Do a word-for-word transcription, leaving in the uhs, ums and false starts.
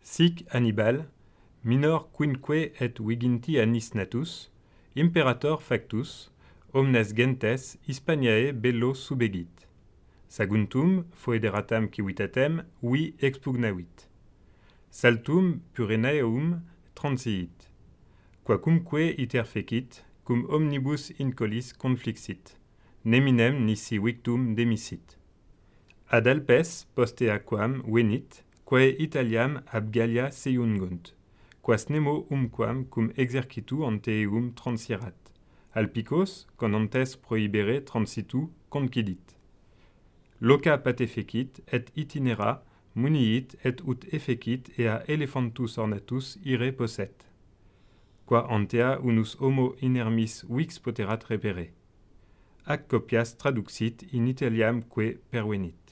Sic Hannibal, minor quinque et viginti annis natus, imperator factus, omnes gentes Hispaniae bello subegit. Saguntum foederatam civitatem vi expugnavit. Saltum Pyrenaeum transiit. Quacumque iter fecit, cum omnibus incolis conflixit. Neminem nisi victum demissit. Ad Alpes poste aquam venit, quae Italiam ab Gallia seiungunt, quas nemo umquam cum exercitu ante eum transierat. Alpicos, conantes prohibere transitu, concidit. Loca pate fecit, et itinera, muniit, et ut effecit, ea elephantus ornatus ire posset. Qua antea unus homo inermis vix poterat repere. Ac copias traduxit in Italiam que pervenit.